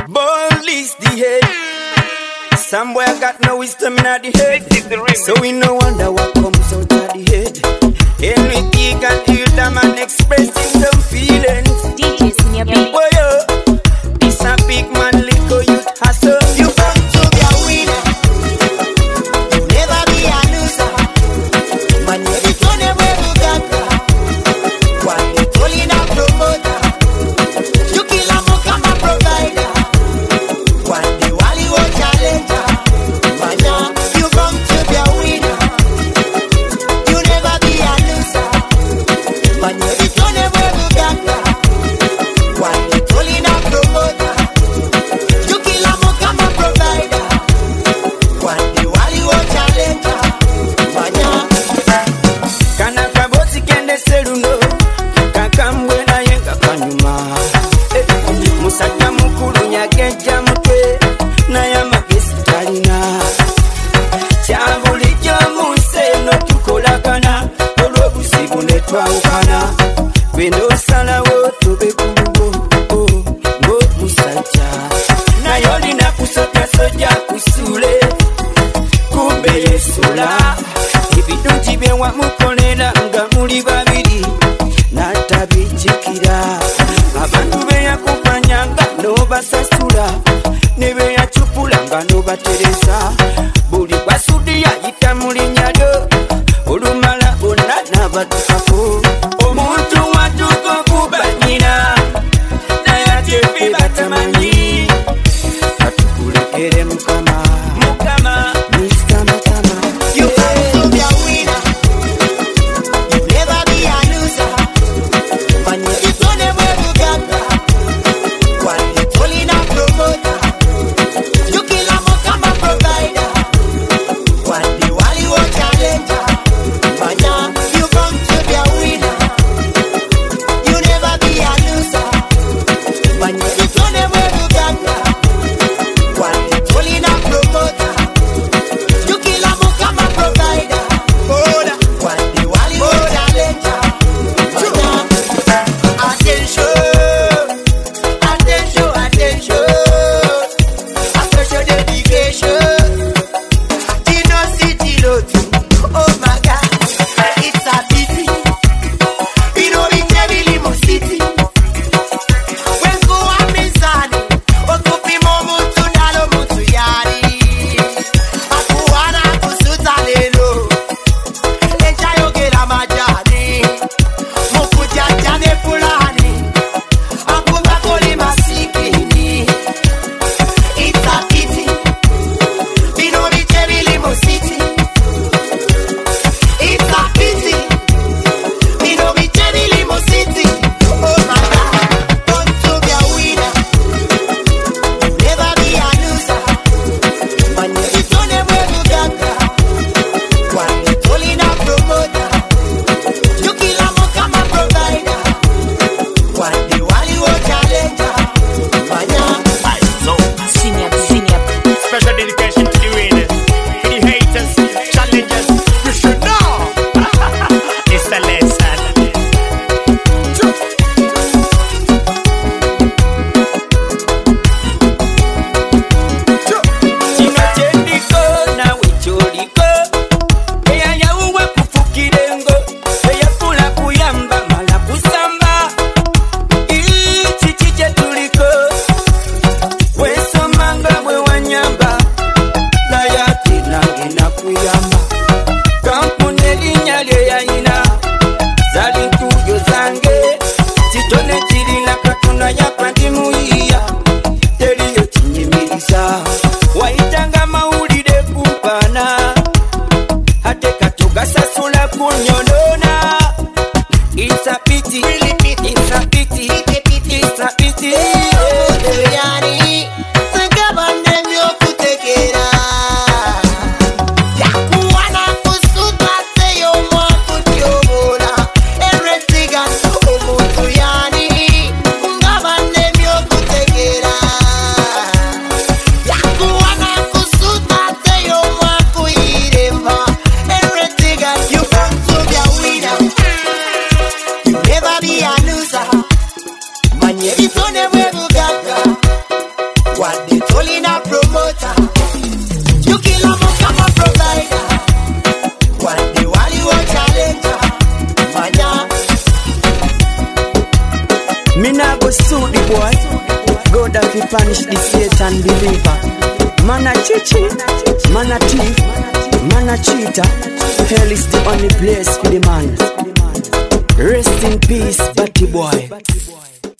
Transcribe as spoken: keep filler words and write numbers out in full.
Ball is the head. Some boy got no wisdom in the head. So we no wonder what comes out of the head. Anything can hear them and expressing some feelings. D J Senior B. Boy, yo, this a big man, little youth hustle. You come to be a winner. You never be a loser. Man, you be turn away to Gaga. One day, calling a promoter. You kill a mock, I'm a provider. One day, while you a challenger. Man, you come to be a winner. You never be a loser. Man, you be turn away to Gaga. One day, calling a promoter. You kill a mock, I'm a provider. One day, while you a challenger. Man, Kana kaboti kende seluno kakambwe na yenga kanyuma. Eh, musaka mukulu nyagenja mutwe na ya magesi talina. Chambuli jomuse no tukolagana olwobuzibu ne twawukana. Bino salawo tube kulubo ngo musajja naye olina kusota soja kusule kumbe yesula ebidungi bye wamukolera nga muli babiri n'atabijjukira abantu beyakupanyanga n'obasasula ne beyacupula nga n'obateresa buli gwasudi yayita mu linnya lyo olumala bonna n'abatukako omuntu watuka okubanyira naye ate ffe batamanyi katukulekere mukama mukama Mister Matama. you come to be a winner. You never be a loser. Man, you be turn away to Gaga. One day, calling a promoter. You kill a mock, I'm a provider. One day, while you a challenger. Man, you come to be a winner. What they told in a promoter. You kill a must come a provider. What they while you a challenger. Manya. Me nah go sue the boy. God have to punish the Satan believer. Man a chichi, man a thief, man a cheater. Hell is the only place for the man. Rest in peace, Batty boy.